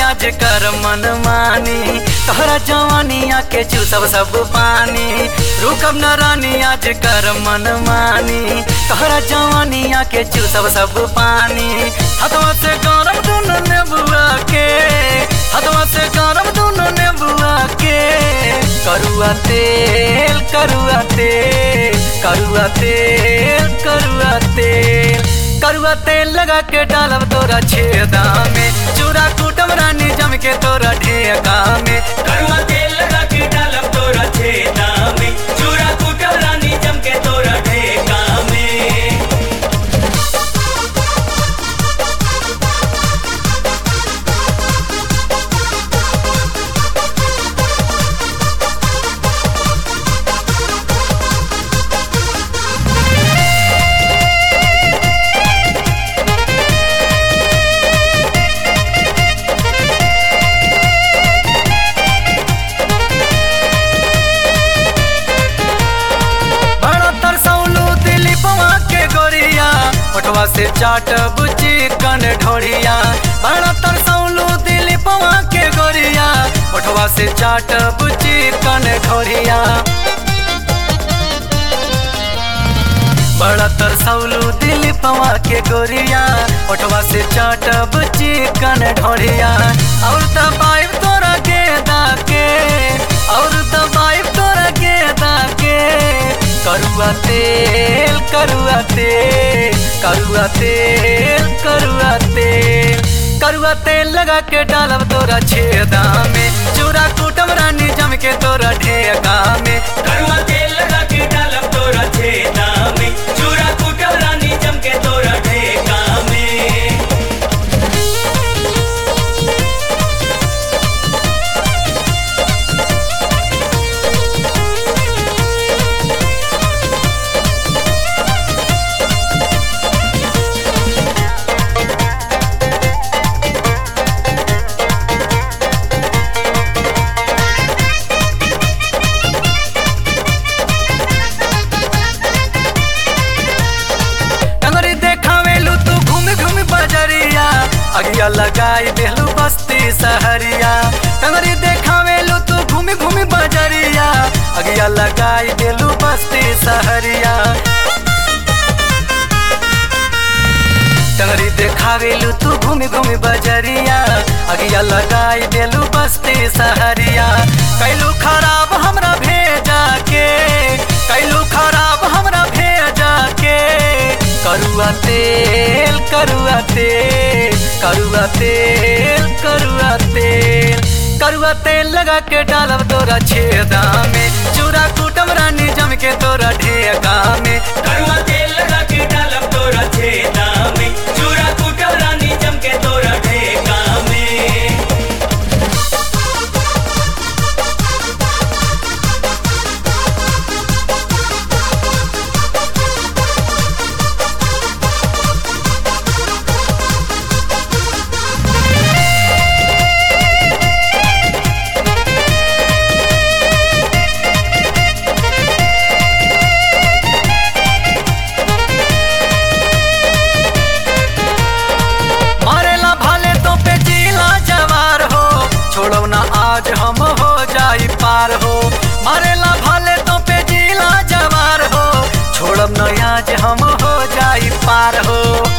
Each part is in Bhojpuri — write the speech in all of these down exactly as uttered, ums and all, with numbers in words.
आज कर मन मानी, तोहरा जवानिया के चूसब सब पानी। रुकब न रानी आज कर मन मानी, तोहरा जवानिया के चूसब सब पानी। हथवा से गरम दोनों ने बुआ के, हथवा से गरम दोनों ने बुआ के। करुआ तेल करुआ तेल करुआ तेल करुआ तेल करुआ तेल लगा के डालब तोरा छेदा में, चूड़ा कूटम रानी जम के तोरा ढेका में। करुआ तेल लगा के डालब तोरा छेदा में, चूड़ा कूटम रानी जम के तोरा ढेका में। ओठवा से चाटब चिकन ढोरिया, बड़ा तरसौलू दिली पवा के गोरिया। ओठवा से चाटब चिकन ढोरिया, बड़ा तरसौलू दिली पवा के गोरिया। ओठवा से चाटब चिकन ढोरिया। और दबाइब तोरा गेदा के, और दबाइब तोरा गेदा के। करुआ तेल करुआ तेल करुआ तेल करुआ तेल करुआ तेल लगा के डालब तोरा छेदा में, चूड़ा कूटम रानी जम के तोरा ढेका में। करुआ तेल लगा के डालब तोरा छेदा में, चूड़ा कूटम रानी जम के तोरा ढेका में। अगिया लगाई देलू बस्ती सहरिया, टंगरी देखावेलू तू घूमी घूमी बजरिया। अगिया लगाई देलू बस्ती सहरिया, टंगरी देखावेलू तू घूमी घूमी बजरिया। अगिया लगाई देलू बस्ती सहरिया। कैलू खराब हमरा भेजा के, कैलू खराब हमरा भेजा के। करुआ तेल करुआ तेल करुआ तेल करुआ तेल करुआ तेल लगा के डालब तोरा छेदा में, चूड़ा कूटम रानी जम के तोरा ढेका में। करुआ तेल लगा के डालब तोरा छेदा में, चूड़ा कूटम रानी जम के तोरा ढेका में। आज हम हो जाई पार हो, मारेला भाले तो पे जिला जवार हो। छोड़ब न आज हम हो जाई पार हो,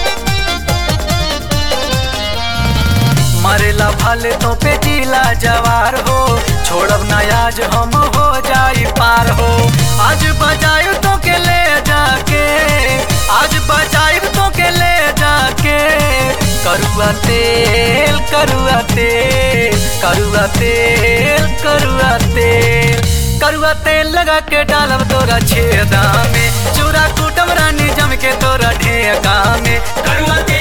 मारेला भाले तो पे जिला जवार हो। छोड़ब न आज हम हो जाई पार हो। आज बजायु तो के ले जाके, आज बजायु तो के ले जाके। करुआ तेल करुआ तेल करुआ तेल करुआ तेल करुआ तेल लगा के डालब तोरा छेदा में, चूड़ा कूटम रानी जम के तोरा ढेका में। करुआ